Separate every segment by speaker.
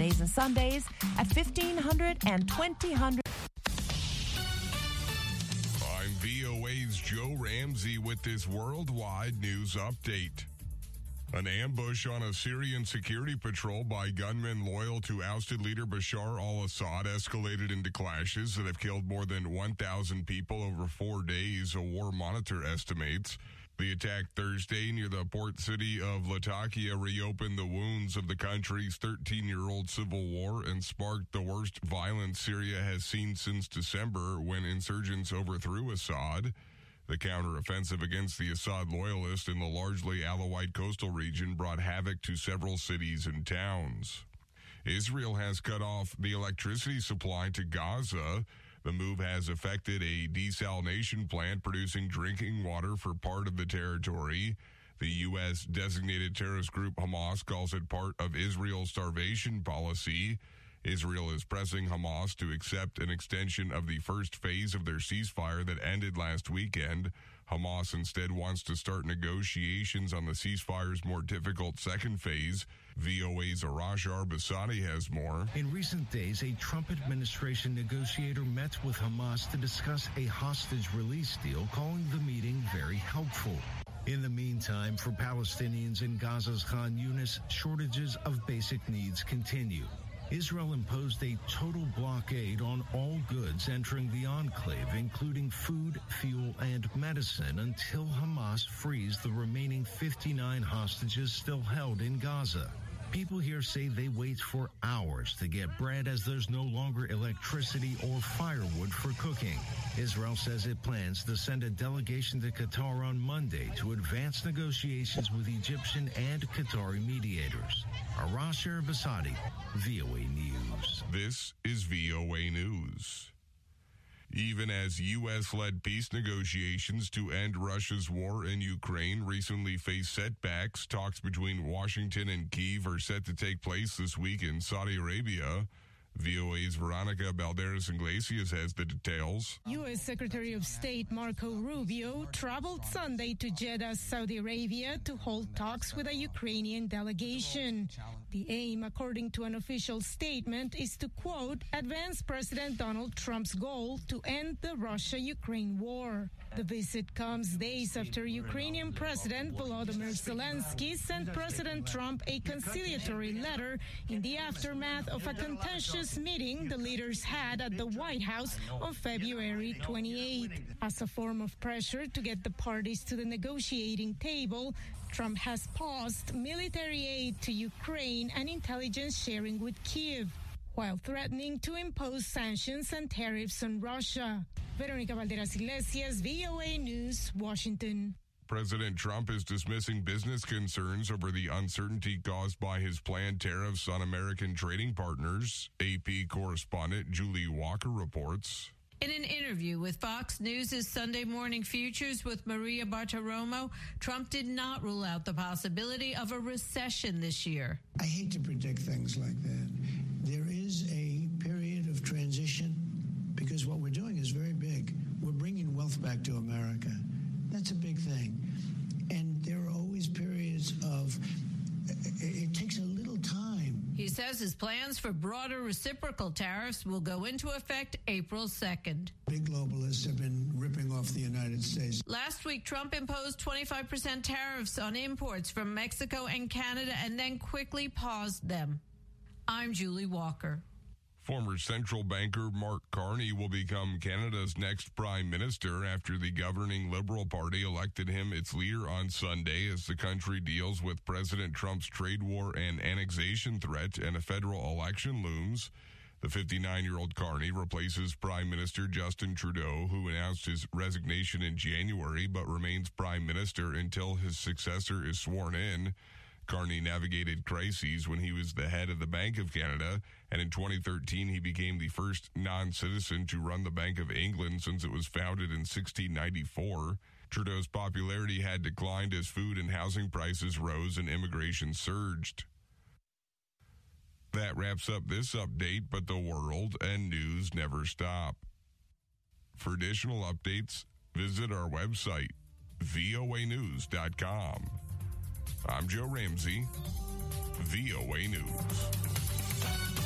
Speaker 1: Saturdays and Sundays at 1500 and 2000.
Speaker 2: I'm VOA's Joe Ramsey with this worldwide news update. An ambush on a Syrian security patrol by gunmen loyal to ousted leader Bashar al-Assad escalated into clashes that have killed more than 1,000 people over 4 days, a war monitor estimates. The attack Thursday near the port city of Latakia reopened the wounds of the country's 13-year-old civil war and sparked the worst violence Syria has seen since December when insurgents overthrew Assad. The counteroffensive against the Assad loyalists in the largely Alawite coastal region brought havoc to several cities and towns. Israel has cut off the electricity supply to Gaza. The move has affected a desalination plant producing drinking water for part of the territory. The U.S. designated terrorist group Hamas calls it part of Israel's starvation policy. Israel is pressing Hamas to accept an extension of the first phase of their ceasefire that ended last weekend. Hamas instead wants to start negotiations on the ceasefire's more difficult second phase. VOA's Arash Arbasadi has more.
Speaker 3: In recent days, a Trump administration negotiator met with Hamas to discuss a hostage release deal, calling the meeting very helpful. In the meantime, for Palestinians in Gaza's Khan Yunis, shortages of basic needs continue. Israel imposed a total blockade on all goods entering the enclave, including food, fuel, and medicine, until Hamas frees the remaining 59 hostages still held in Gaza. People here say they wait for hours to get bread as there's no longer electricity or firewood for cooking. Israel says it plans to send a delegation to Qatar on Monday to advance negotiations with Egyptian and Qatari mediators. Arash Arbasadi, VOA News.
Speaker 2: This is VOA News. Even as U.S.-led peace negotiations to end Russia's war in Ukraine recently face setbacks, talks between Washington and Kyiv are set to take place this week in Saudi Arabia. VOA's Veronica Balderas Iglesias has the details.
Speaker 4: U.S. Secretary of State Marco Rubio traveled Sunday to Jeddah, Saudi Arabia, to hold talks with a Ukrainian delegation. The aim, according to an official statement, is to, quote, advance President Donald Trump's goal to end the Russia-Ukraine war. The visit comes days after Ukrainian President Volodymyr Zelensky sent President Trump a conciliatory letter in the aftermath of a contentious meeting the leaders had at the White House on February 28. As a form of pressure to get the parties to the negotiating table, Trump has paused military aid to Ukraine and intelligence sharing with Kyiv, while threatening to impose sanctions and tariffs on Russia. Veronica Balderas Iglesias, VOA News, Washington.
Speaker 2: President Trump is dismissing business concerns over the uncertainty caused by his planned tariffs on American trading partners. AP correspondent Julie Walker reports.
Speaker 5: In an interview with Fox News' Sunday Morning Futures with Maria Bartiromo, Trump did not rule out the possibility of a recession this year.
Speaker 6: I hate to predict things like that. There is a period of transition because what we're doing is very big. We're bringing wealth back to America. That's a big thing. And there are always periods of, it takes a little time.
Speaker 5: He says his plans for broader reciprocal tariffs will go into effect April 2nd.
Speaker 6: Big globalists have been ripping off the United States.
Speaker 5: Last week, Trump imposed 25% tariffs on imports from Mexico and Canada and then quickly paused them. I'm Julie Walker.
Speaker 2: Former central banker Mark Carney will become Canada's next prime minister after the governing Liberal Party elected him its leader on Sunday as the country deals with President Trump's trade war and annexation threat and a federal election looms. The 59-year-old Carney replaces Prime Minister Justin Trudeau, who announced his resignation in January but remains prime minister until his successor is sworn in. Carney navigated crises when he was the head of the Bank of Canada, and in 2013 he became the first non-citizen to run the Bank of England since it was founded in 1694. Trudeau's popularity had declined as food and housing prices rose and immigration surged. That wraps up this update, but the world and news never stop. For additional updates, visit our website, voanews.com. I'm Joe Ramsey, VOA News.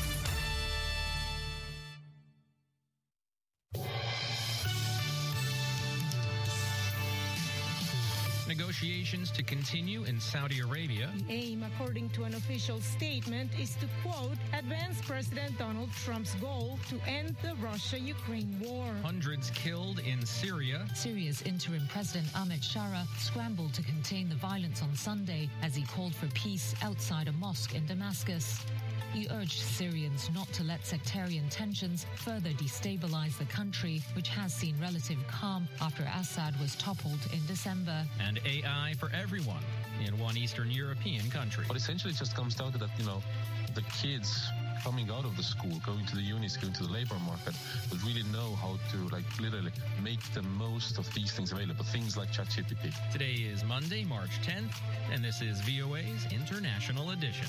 Speaker 7: Negotiations to continue in Saudi Arabia.
Speaker 4: The aim, according to an official statement, is to, quote, advance President Donald Trump's goal to end the Russia-Ukraine war.
Speaker 7: Hundreds killed in Syria.
Speaker 8: Syria's interim President Ahmed Shara scrambled to contain the violence on Sunday as he called for peace outside a mosque in Damascus. He urged Syrians not to let sectarian tensions further destabilize the country, which has seen relative calm after Assad was toppled in December.
Speaker 7: And AI for everyone in one Eastern European country.
Speaker 9: But essentially it just comes down to that, the kids coming out of the school, going to the unis, going to the labor market, will really know how to, literally make the most of these things available, things like ChatGPT.
Speaker 7: Today is Monday, March 10th, and this is VOA's International Edition.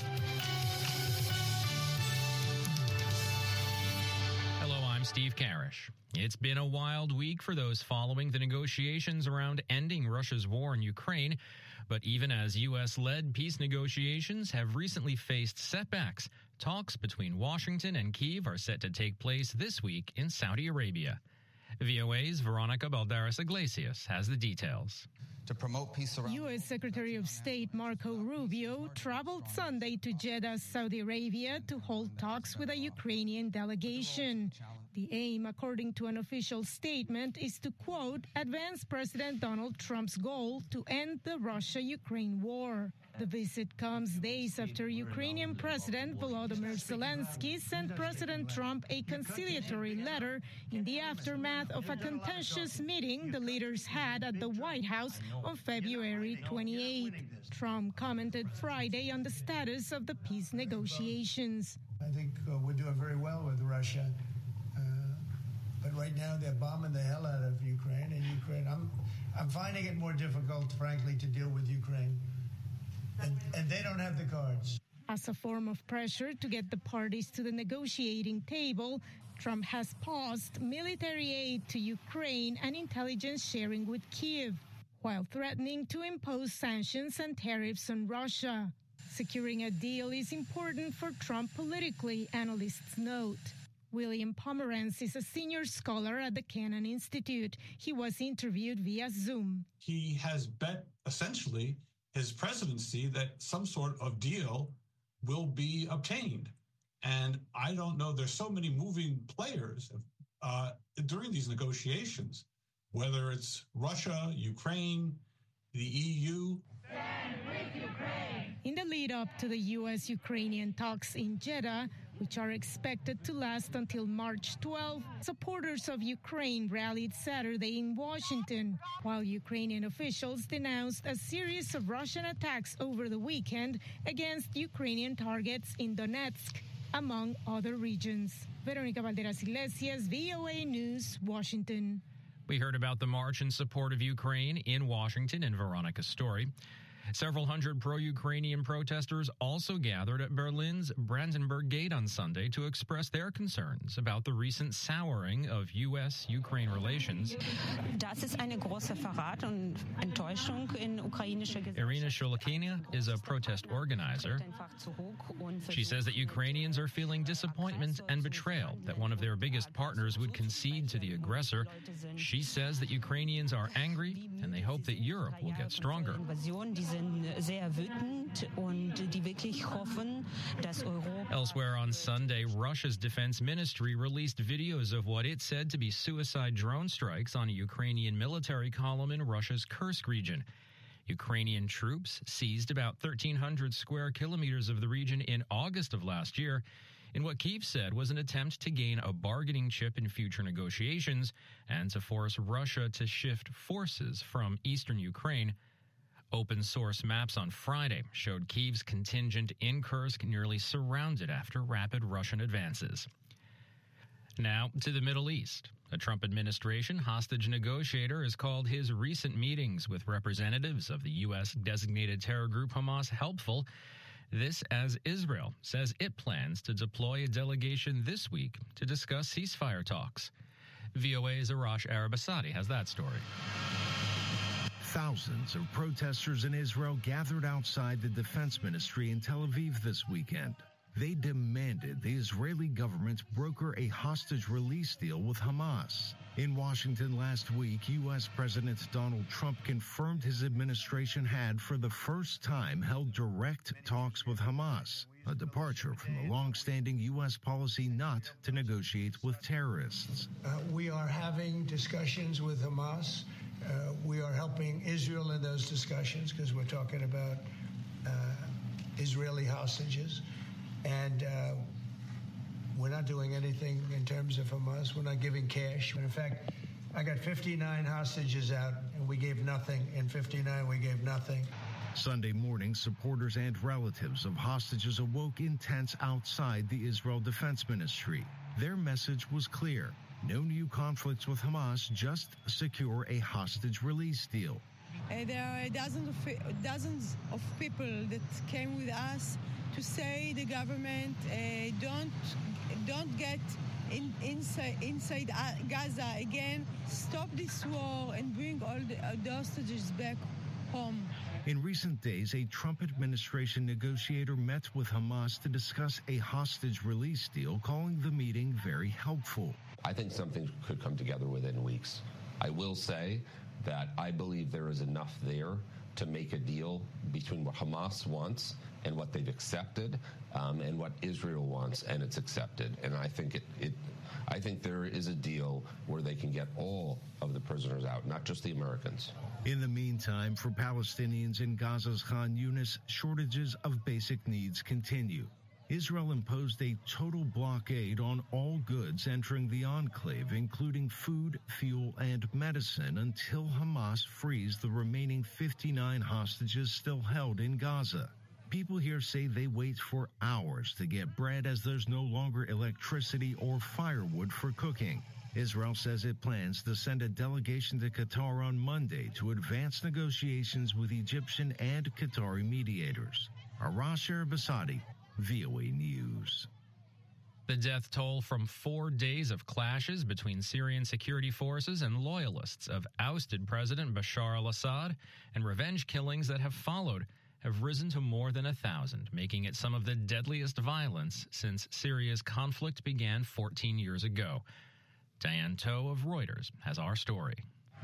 Speaker 7: I'm Steve Karish. It's been a wild week for those following the negotiations around ending Russia's war in Ukraine. But even as U.S.-led peace negotiations have recently faced setbacks, talks between Washington and Kyiv are set to take place this week in Saudi Arabia. VOA's Veronica Balderas Iglesias has the details.
Speaker 10: To promote peace around
Speaker 4: U.S. Secretary of State Marco Rubio traveled Sunday to Jeddah, Saudi Arabia, to hold talks with a Ukrainian delegation. The aim, according to an official statement, is to, quote, advance President Donald Trump's goal to end the Russia-Ukraine war. The visit comes days after Ukrainian President Volodymyr Zelensky sent President Trump a conciliatory letter in the aftermath of a contentious meeting the leaders had at the White House on February 28. Trump commented Friday on the status of the peace negotiations.
Speaker 6: I think we're doing very well with Russia. But right now they're bombing the hell out of Ukraine, and I'm finding it more difficult, frankly, to deal with Ukraine. And they don't have the cards.
Speaker 4: As a form of pressure to get the parties to the negotiating table, Trump has paused military aid to Ukraine and intelligence sharing with Kyiv, while threatening to impose sanctions and tariffs on Russia. Securing a deal is important for Trump politically, analysts note. William Pomerantz is a senior scholar at the Kennan Institute. He was interviewed via Zoom.
Speaker 11: He has bet, essentially, his presidency that some sort of deal will be obtained. And I don't know, there's so many moving players during these negotiations, whether it's Russia, Ukraine, the EU.
Speaker 4: Stand with Ukraine. In the lead up to the U.S.-Ukrainian talks in Jeddah, which are expected to last until March 12, supporters of Ukraine rallied Saturday in Washington, while Ukrainian officials denounced a series of Russian attacks over the weekend against Ukrainian targets in Donetsk, among other regions. Veronica Balderas Iglesias, VOA News, Washington.
Speaker 7: We heard about the march in support of Ukraine in Washington in Veronica's story. Several hundred pro-Ukrainian protesters also gathered at Berlin's Brandenburg Gate on Sunday to express their concerns about the recent souring of U.S.-Ukraine relations. Irina Shulakina is a protest organizer. She says that Ukrainians are feeling disappointment and betrayal that one of their biggest partners would concede to the aggressor. She says that Ukrainians are angry and they hope that Europe will get stronger. Elsewhere on Sunday, Russia's defense ministry released videos of what it said to be suicide drone strikes on a Ukrainian military column in Russia's Kursk region. Ukrainian troops seized about 1,300 square kilometers of the region in August of last year in what Kyiv said was an attempt to gain a bargaining chip in future negotiations and to force Russia to shift forces from eastern Ukraine. Open-source maps on Friday showed Kyiv's contingent in Kursk nearly surrounded after rapid Russian advances. Now to the Middle East. A Trump administration hostage negotiator has called his recent meetings with representatives of the U.S.-designated terror group Hamas helpful. This as Israel says it plans to deploy a delegation this week to discuss ceasefire talks. VOA's Arash Arabasadi has that story.
Speaker 3: Thousands of protesters in Israel gathered outside the defense ministry in Tel Aviv this weekend. They demanded the Israeli government broker a hostage release deal with Hamas. In Washington last week, U.S. President Donald Trump confirmed his administration had, for the first time, held direct talks with Hamas, a departure from the long-standing U.S. policy not to negotiate with terrorists.
Speaker 6: We are having discussions with Hamas. We are helping Israel in those discussions because we're talking about Israeli hostages. And we're not doing anything in terms of Hamas. We're not giving cash. In fact, I got 59 hostages out, and we gave nothing. In 59, we gave nothing.
Speaker 3: Sunday morning, supporters and relatives of hostages awoke in tents outside the Israel Defense Ministry. Their message was clear. No new conflicts with Hamas, just secure a hostage release deal.
Speaker 10: There are dozens of people that came with us to say the government don't get inside Gaza again, stop this war and bring all the hostages back home.
Speaker 3: In recent days, a Trump administration negotiator met with Hamas to discuss a hostage release deal, calling the meeting very helpful.
Speaker 12: I think something could come together within weeks. I will say that I believe there is enough there to make a deal between what Hamas wants and what they've accepted, and what Israel wants and it's accepted. And I think I think there is a deal where they can get all of the prisoners out, not just the Americans.
Speaker 3: In the meantime, for Palestinians in Gaza's Khan Yunis, shortages of basic needs continue. Israel imposed a total blockade on all goods entering the enclave, including food, fuel, and medicine, until Hamas frees the remaining 59 hostages still held in Gaza. People here say they wait for hours to get bread as there's no longer electricity or firewood for cooking. Israel says it plans to send a delegation to Qatar on Monday to advance negotiations with Egyptian and Qatari mediators. Arash Basadi, VOA News.
Speaker 7: The death toll from 4 days of clashes between Syrian security forces and loyalists of ousted President Bashar al-Assad and revenge killings that have followed have risen to more than 1,000, making it some of the deadliest violence since Syria's conflict began 14 years ago. Diane Toe of Reuters has our story.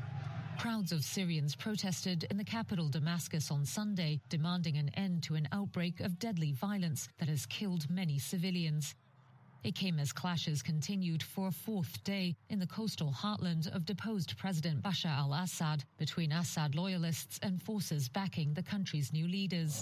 Speaker 8: Crowds of Syrians protested in the capital Damascus on Sunday, demanding an end to an outbreak of deadly violence that has killed many civilians. It came as clashes continued for a fourth day in the coastal heartland of deposed President Bashar al-Assad between Assad loyalists and forces backing the country's new leaders.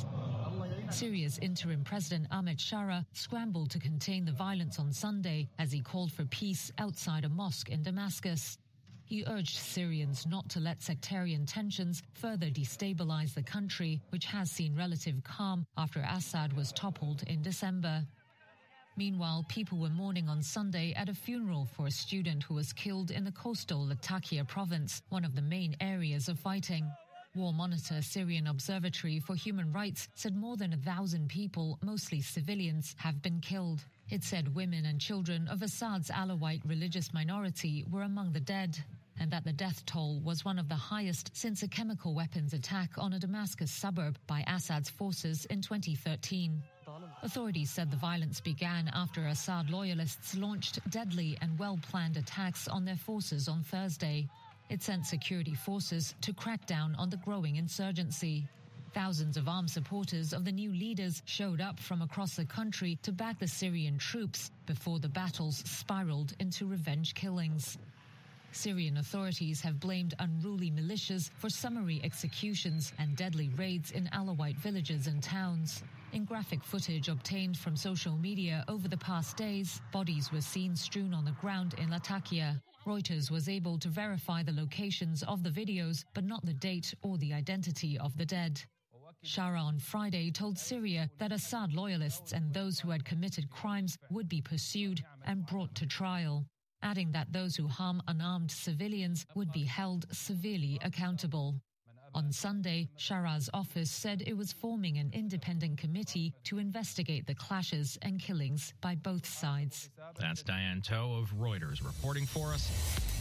Speaker 8: Syria's interim president Ahmed Shara scrambled to contain the violence on Sunday as he called for peace outside a mosque in Damascus. He urged Syrians not to let sectarian tensions further destabilize the country, which has seen relative calm after Assad was toppled in December. Meanwhile, people were mourning on Sunday at a funeral for a student who was killed in the coastal Latakia province, one of the main areas of fighting. War Monitor Syrian Observatory for Human Rights said more than 1,000 people, mostly civilians, have been killed. It said women and children of Assad's Alawite religious minority were among the dead, and that the death toll was one of the highest since a chemical weapons attack on a Damascus suburb by Assad's forces in 2013. Authorities said the violence began after Assad loyalists launched deadly and well-planned attacks on their forces on Thursday. It sent security forces to crack down on the growing insurgency. Thousands of armed supporters of the new leaders showed up from across the country to back the Syrian troops before the battles spiraled into revenge killings. Syrian authorities have blamed unruly militias for summary executions and deadly raids in Alawite villages and towns. In graphic footage obtained from social media over the past days, bodies were seen strewn on the ground in Latakia. Reuters was able to verify the locations of the videos, but not the date or the identity of the dead. Shara on Friday told Syria that Assad loyalists and those who had committed crimes would be pursued and brought to trial, adding that those who harm unarmed civilians would be held severely accountable. On Sunday, Shara's office said it was forming an independent committee to investigate the clashes and killings by both sides.
Speaker 7: That's Diane Toe of Reuters reporting for us.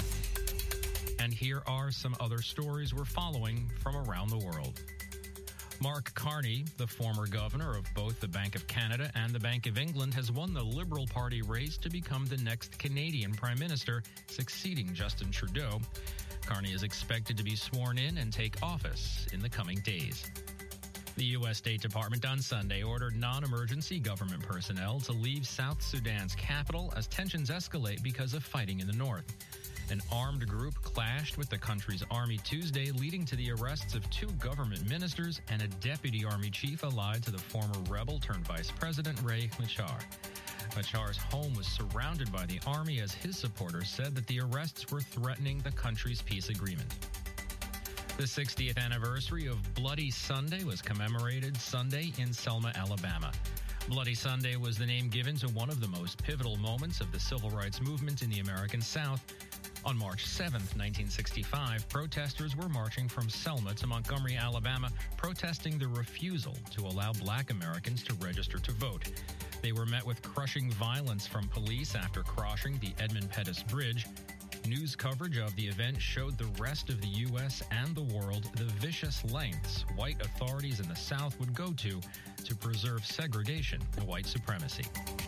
Speaker 7: And here are some other stories we're following from around the world. Mark Carney, the former governor of both the Bank of Canada and the Bank of England, has won the Liberal Party race to become the next Canadian Prime Minister, succeeding Justin Trudeau. Carney is expected to be sworn in and take office in the coming days. The U.S. State Department on Sunday ordered non-emergency government personnel to leave South Sudan's capital as tensions escalate because of fighting in the north. An armed group clashed with the country's army Tuesday, leading to the arrests of 2 government ministers and a deputy army chief allied to the former rebel-turned-vice president Riek Machar. Machar's home was surrounded by the army as his supporters said that the arrests were threatening the country's peace agreement. The 60th anniversary of Bloody Sunday was commemorated Sunday in Selma, Alabama. Bloody Sunday was the name given to one of the most pivotal moments of the civil rights movement in the American South. On March 7, 1965, protesters were marching from Selma to Montgomery, Alabama, protesting the refusal to allow Black Americans to register to vote. They were met with crushing violence from police after crossing the Edmund Pettus Bridge. News coverage of the event showed the rest of the U.S. and the world the vicious lengths white authorities in the South would go to preserve segregation and white supremacy.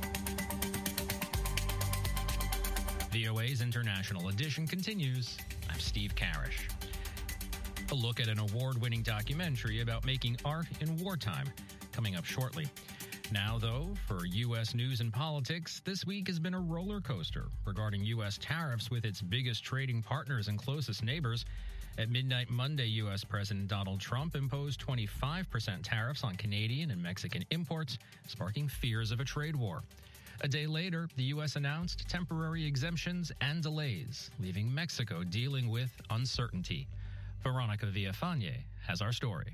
Speaker 7: VOA's International Edition continues. I'm Steve Karish. A look at an award-winning documentary about making art in wartime, coming up shortly. Now, though, for U.S. news and politics, this week has been a roller coaster regarding U.S. tariffs with its biggest trading partners and closest neighbors. At midnight Monday, U.S. President Donald Trump imposed 25% tariffs on Canadian and Mexican imports, sparking fears of a trade war. A day later, the U.S. announced temporary exemptions and delays, leaving Mexico dealing with uncertainty. Veronica Villafañe has our story.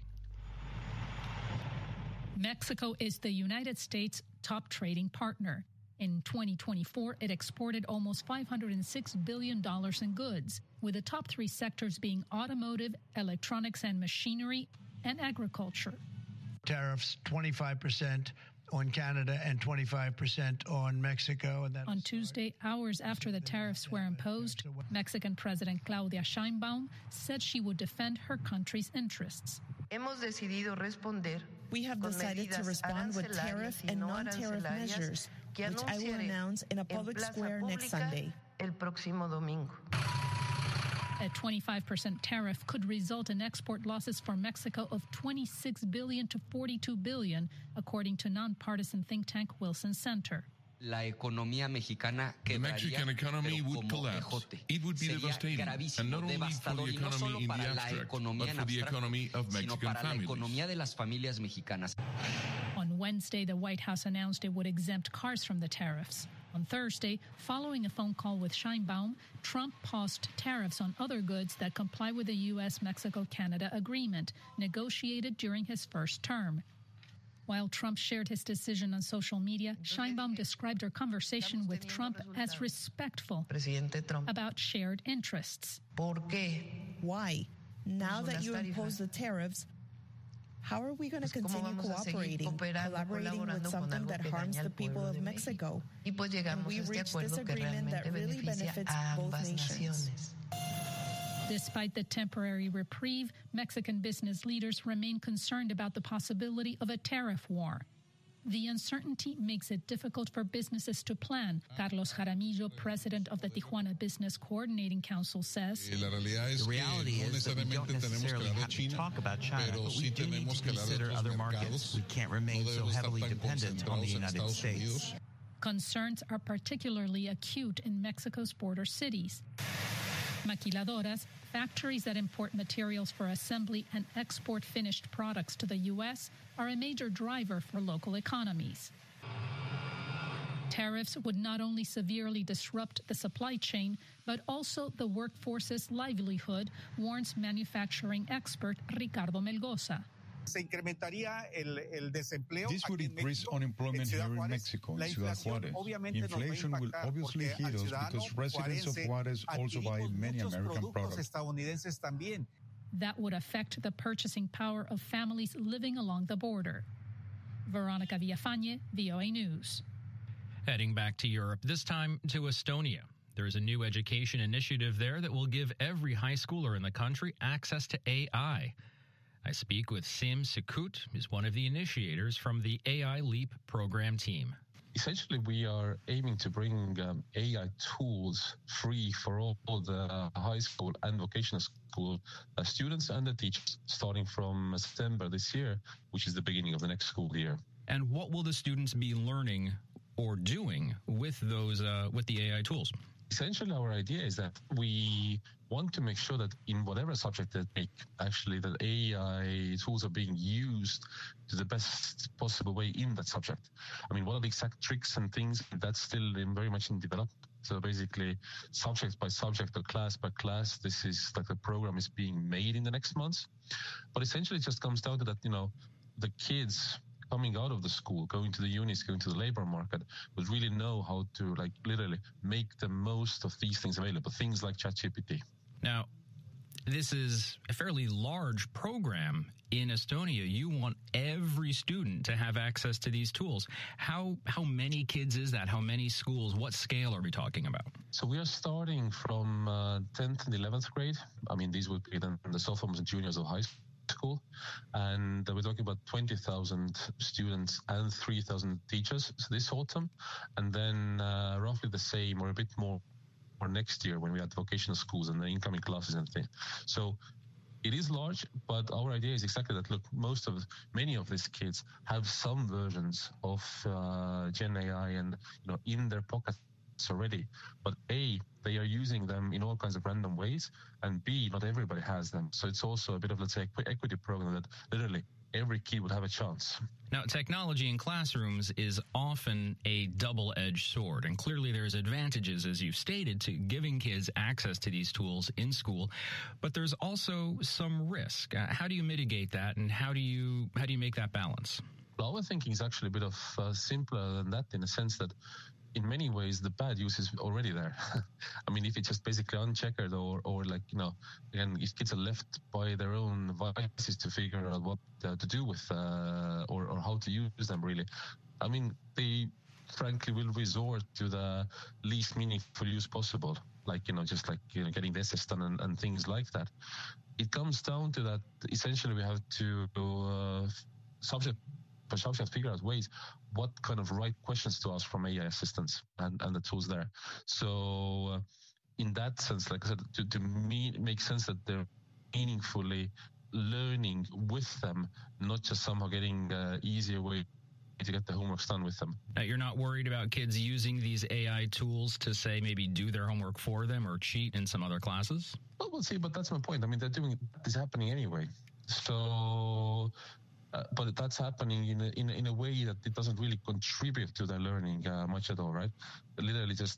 Speaker 13: Mexico is the United States' top trading partner. In 2024, it exported almost $506 billion in goods, with the top 3 sectors being automotive, electronics and machinery, and agriculture.
Speaker 6: Tariffs 25% on Canada and 25% on Mexico. And
Speaker 13: on Tuesday, hours after the tariffs were imposed, Mexican President Claudia Sheinbaum said she would defend her country's interests.
Speaker 14: We have decided to respond with tariff and non-tariff measures, which I will announce in a public square next Sunday.
Speaker 13: A 25% tariff could result in export losses for Mexico of $26 billion to $42 billion, according to nonpartisan think tank Wilson Center.
Speaker 15: The Mexican economy would collapse. It would be devastating, and not only for the economy in the abstract, but for the economy of Mexican families.
Speaker 13: On Wednesday, the White House announced it would exempt cars from the tariffs. On Thursday, following a phone call with Sheinbaum, Trump paused tariffs on other goods that comply with the U.S.-Mexico-Canada agreement, negotiated during his first term. While Trump shared his decision on social media, Sheinbaum described her conversation with Trump as respectful about shared interests.
Speaker 14: Why? Now that you impose the tariffs, how are we going to continue collaborating with something that harms the people of Mexico? And we reached this agreement that really benefits both nations.
Speaker 13: Despite the temporary reprieve, Mexican business leaders remain concerned about the possibility of a tariff war. The uncertainty makes it difficult for businesses to plan. Carlos Jaramillo, president of the Tijuana Business Coordinating Council, says,
Speaker 16: The reality is that we don't necessarily have to talk about China, but we do need to consider other markets. We can't remain so heavily dependent on the United States.
Speaker 13: Concerns are particularly acute in Mexico's border cities. Maquiladoras, factories that import materials for assembly and export finished products to the U.S., are a major driver for local economies. Tariffs would not only severely disrupt the supply chain, but also the workforce's livelihood, warns manufacturing expert Ricardo Melgoza.
Speaker 17: This would increase unemployment here in Mexico, in Ciudad Juárez. Inflation will obviously hit us because residents of Juárez also buy many American products.
Speaker 13: That would affect the purchasing power of families living along the border. Veronica Villafañe, VOA News.
Speaker 7: Heading back to Europe, this time to Estonia. There is a new education initiative there that will give every high schooler in the country access to AI. I speak with Sim Sekut, who's one of the initiators from the AI Leap program team.
Speaker 9: Essentially, we are aiming to bring AI tools free for all the high school and vocational school students and the teachers, starting from September this year, which is the beginning of the next school year.
Speaker 7: And what will the students be learning or doing with those with the AI tools?
Speaker 9: Essentially, our idea is that we want to make sure that in whatever subject they take, actually, that AI tools are being used to the best possible way in that subject. I mean, what are the exact tricks and things? That's still very much in development. So basically, subject by subject or class by class, this is like the program is being made in the next months. But essentially, it just comes down to that, the kids coming out of the school, going to the unis, going to the labor market, would really know how to literally make the most of these things available, things like ChatGPT.
Speaker 7: Now, this is a fairly large program in Estonia. You want every student to have access to these tools. How many kids is that? How many schools? What scale are we talking about?
Speaker 9: So we are starting from 10th and 11th grade. I mean, these would be then the sophomores and juniors of high school. And we're talking about 20,000 students and 3,000 teachers this autumn. And then roughly the same or a bit more next year when we had vocational schools and the incoming classes and things. So it is large, but our idea is exactly that. Look, many of these kids have some versions of Gen AI and in their pockets already. But A, they are using them in all kinds of random ways, and B, not everybody has them. So it's also a bit of, let's say, equity program that literally every kid would have a chance.
Speaker 7: Now, technology in classrooms is often a double-edged sword, and clearly there's advantages, as you've stated, to giving kids access to these tools in school, but there's also some risk. How do you mitigate that, and how do you make that balance?
Speaker 9: Well, our thinking is actually a bit of simpler than that, in a sense that in many ways, the bad use is already there. I mean, if it's just basically uncheckered or again, if kids are left by their own devices to figure out what to do with or how to use them, really, I mean, they frankly will resort to the least meaningful use possible, getting the SS done and things like that. It comes down to that, essentially, we have to subject figure out ways what kind of right questions to ask from AI assistants and the tools there. So in that sense, like I said, to me, it makes sense that they're meaningfully learning with them, not just somehow getting easier way to get the homework done with them.
Speaker 7: You're not worried about kids using these AI tools to, say, maybe do their homework for them or cheat in some other classes?
Speaker 9: Well, we'll see, but that's my point. I mean, this happening anyway. So... but that's happening in a way that it doesn't really contribute to their learning much at all, right? Literally, just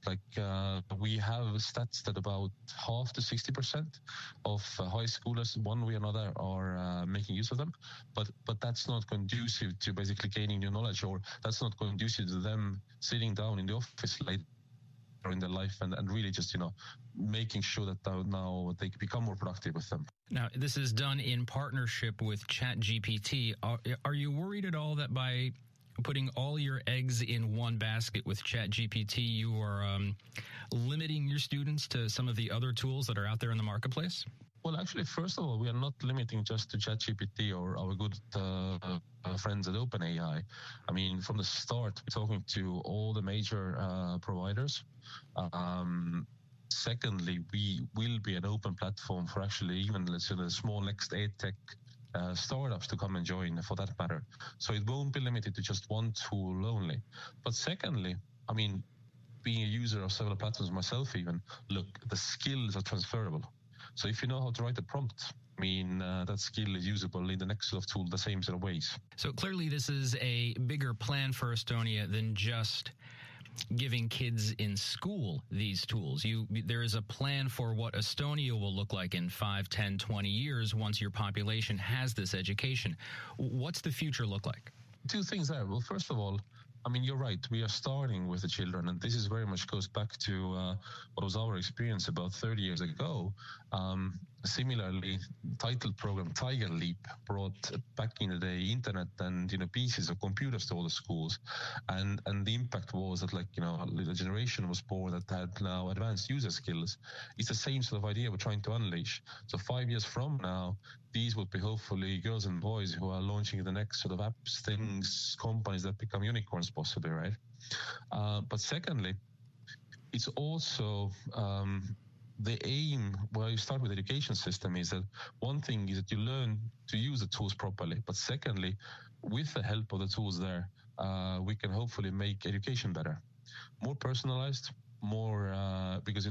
Speaker 9: we have stats that about half to 60% of high schoolers, one way or another, are making use of them. But that's not conducive to basically gaining new knowledge, or that's not conducive to them sitting down in the office later in their life and really just, making sure that now they become more productive with them.
Speaker 7: Now, this is done in partnership with ChatGPT. Are you worried at all that by putting all your eggs in one basket with ChatGPT, you are limiting your students to some of the other tools that are out there in the marketplace?
Speaker 9: Well, actually, first of all, we are not limiting just to ChatGPT or our good friends at OpenAI. I mean, from the start, we're talking to all the major providers. Secondly, we will be an open platform for actually even, let's say, the small next edtech startups to come and join, for that matter. So it won't be limited to just one tool only. But secondly, I mean, being a user of several platforms myself even, look, the skills are transferable. So if you know how to write a prompt, I mean, that skill is usable in the next sort of tool the same sort of ways.
Speaker 7: So clearly this is a bigger plan for Estonia than just giving kids in school these tools. There is a plan for what Estonia will look like in 5, 10, 20 years once your population has this education. What's the future look like?
Speaker 9: Two things there. Well, first of all, I mean, you're right. We are starting with the children, and this is very much goes back to what was our experience about 30 years ago. Similarly, titled program Tiger Leap brought back in the day internet and pieces of computers to all the schools, and the impact was that the generation was born that had now advanced user skills. It's the same sort of idea we're trying to unleash. So 5 years from now, these will be hopefully girls and boys who are launching the next sort of apps, things, companies that become unicorns possibly, right? But secondly, it's also the aim where you start with the education system is that one thing is that you learn to use the tools properly. But secondly, with the help of the tools there, we can hopefully make education better, more personalized, more because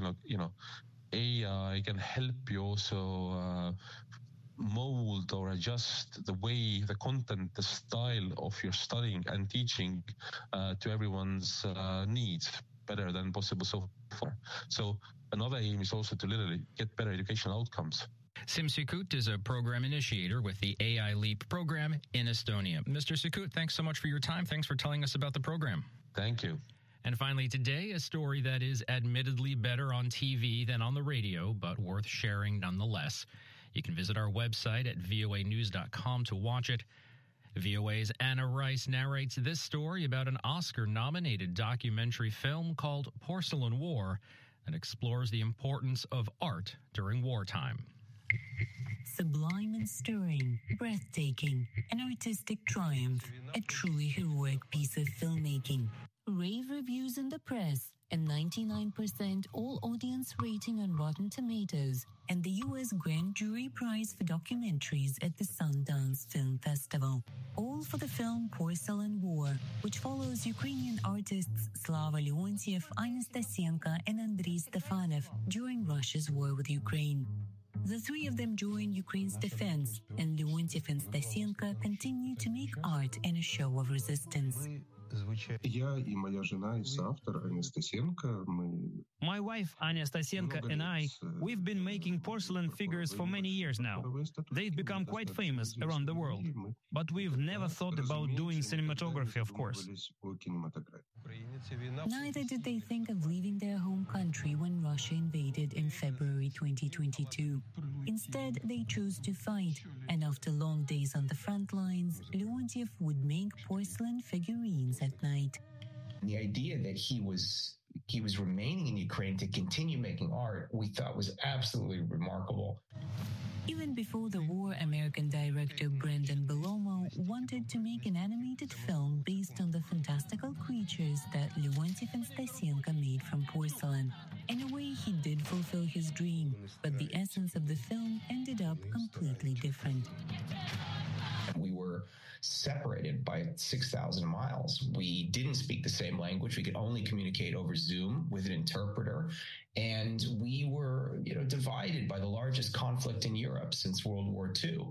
Speaker 9: AI can help you also mold or adjust the way, the content, the style of your studying and teaching to everyone's needs better than possible so far. So another aim is also to literally get better educational outcomes.
Speaker 7: Sim Sikut is a program initiator with the AI Leap program in Estonia. Mr. Sikut, thanks so much for your time. Thanks for telling us about the program.
Speaker 9: Thank you.
Speaker 7: And finally today, a story that is admittedly better on TV than on the radio, but worth sharing nonetheless. You can visit our website at voanews.com to watch it. VOA's Anna Rice narrates this story about an Oscar-nominated documentary film called Porcelain War that explores the importance of art during wartime.
Speaker 18: Sublime and stirring, breathtaking, an artistic triumph, a truly heroic piece of filmmaking. Rave reviews in the press, a 99% all-audience rating on Rotten Tomatoes, and the U.S. Grand Jury Prize for Documentaries at the Sundance Film Festival. All for the film Porcelain War, which follows Ukrainian artists Slava Leontiev, Anya Stasenko, and Andrei Stefanov during Russia's war with Ukraine. The three of them join Ukraine's defense, and Leontiev and Stasenko continue to make art and a show of resistance.
Speaker 19: My wife, Anya Stasenko, and I, we've been making porcelain figures for many years now. They've become quite famous around the world. But we've never thought about doing cinematography, of course.
Speaker 18: Neither did they think of leaving their home country when Russia invaded in February 2022. Instead, they chose to fight, and after long days on the front lines, Leontiev would make porcelain figurines at night.
Speaker 20: The idea that he was remaining in Ukraine to continue making art, we thought was absolutely remarkable.
Speaker 18: Even before the war, American director Brendan Belomo wanted to make an animated film based on the fantastical creatures that Leontiev and Stasenko made from porcelain. In a way, he did fulfill his dream, but the essence of the film ended up completely different.
Speaker 20: We were separated by 6,000 miles. We didn't speak the same language. We could only communicate over Zoom with an interpreter. And we were, divided by the largest conflict in Europe since World War II.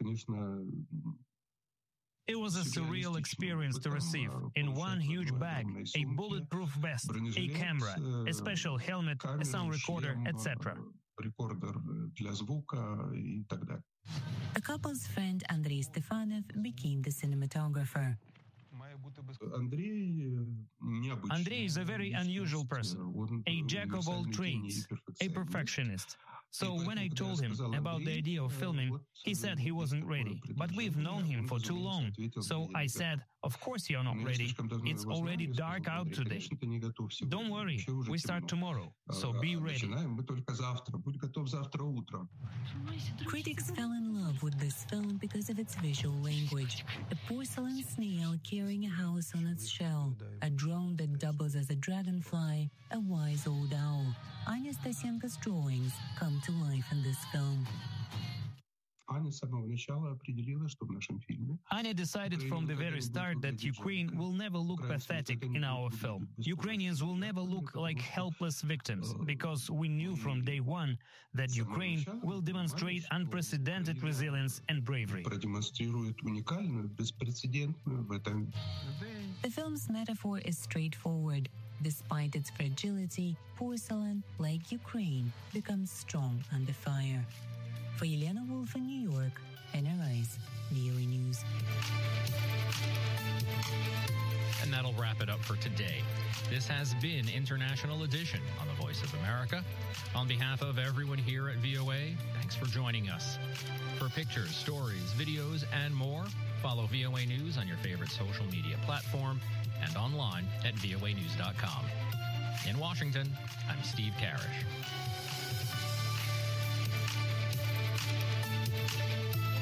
Speaker 19: It was a surreal experience to receive. In one huge bag, a bulletproof vest, a camera, a special helmet, a sound recorder, etc.
Speaker 18: The couple's friend Andrei Stefanov became the cinematographer.
Speaker 19: Andrei is a very unusual person, a jack of all trades, a perfectionist. So when I told him about the idea of filming, he said he wasn't ready. But we've known him for too long. So I said, of course you're not ready. It's already dark out today. Don't worry, we start tomorrow. So be ready.
Speaker 18: Critics fell in love with this film because of its visual language. A porcelain snail carrying a house on its shell, a drone that doubles as a dragonfly, a wise old owl. Anya Stasenko's drawings come to life in this film.
Speaker 19: Anya decided from the very start that Ukraine will never look pathetic in our film. Ukrainians will never look like helpless victims, because we knew from day one that Ukraine will demonstrate unprecedented resilience and bravery.
Speaker 18: The film's metaphor is straightforward. Despite its fragility, porcelain, like Ukraine, becomes strong under fire. For Elena Wolf in New York, Anna Rice, VOA News.
Speaker 7: And that'll wrap it up for today. This has been International Edition on the Voice of America. On behalf of everyone here at VOA, thanks for joining us. For pictures, stories, videos, and more, follow VOA News on your favorite social media platform and online at voanews.com. In Washington, I'm Steve Karish.